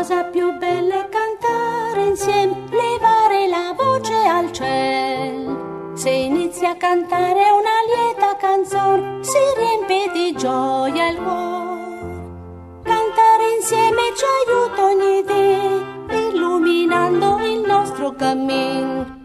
cosa più bella è cantare insieme, levare la voce al cielo. Se inizia a cantare una lieta canzone, si riempie di gioia il cuore. Cantare insieme ci aiuta ogni dì, illuminando il nostro cammino.